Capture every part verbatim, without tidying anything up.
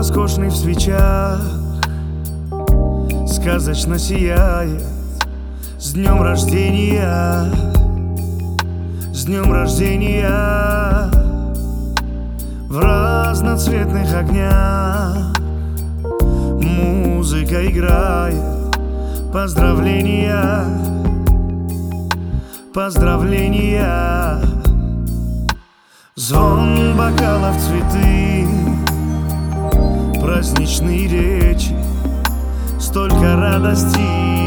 роскошный в свечах, сказочно сияет. С днем рождения, с днем рождения. В разноцветных огнях музыка играет. Поздравления, поздравления. Звон бокалов, цветы, праздничные речи, столько радости,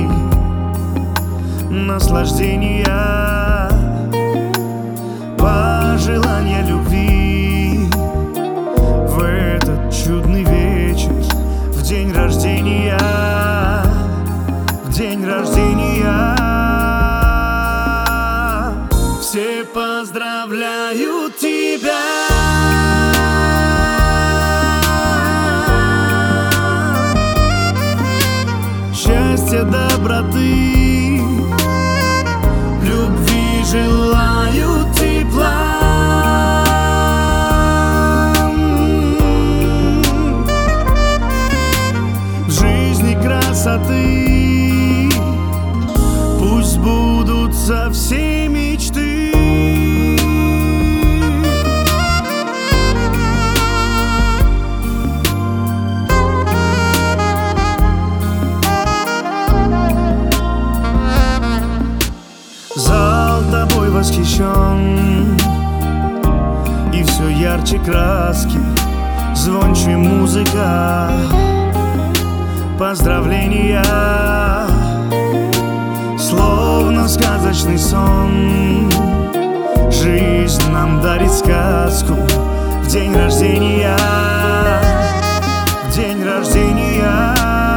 наслаждения, пожелания любви в этот чудный вечер, в день рождения, в день рождения. Все поздравляют тебя. Счастья, доброты, любви желают, тепла. В жизни красоты, пусть сбудутся все мечты. Зал тобой восхищен, и все ярче краски, звонче музыка, поздравления, словно сказочный сон. Жизнь нам дарит сказку в день рождения, в день рождения.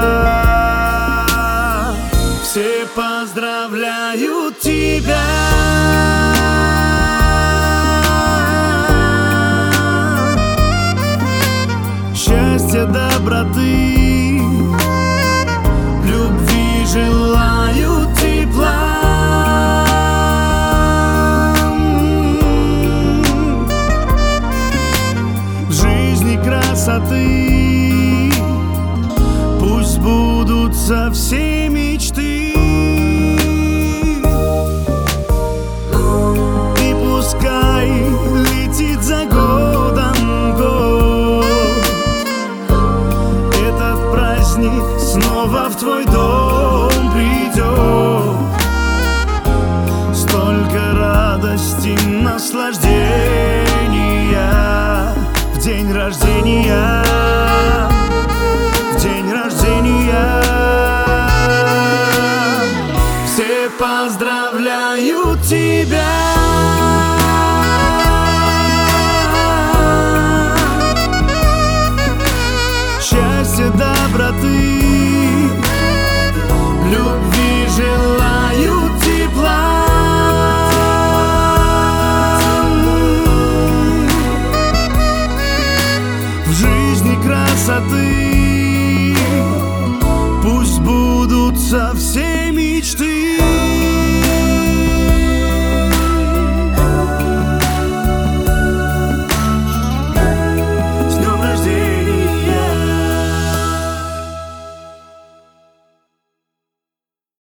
Все поздравляют тебя. Счастья, доброты, любви желают, тепла. В жизни красоты, пусть сбудутся все мечты. И пускай летит за годом год, этот праздник снова в твой дом придет. Столько радости, наслаждения в день рождения, в день рождения. Все поздравляют тебя. Счастья, доброты, любви желают, тепла. В жизни красоты,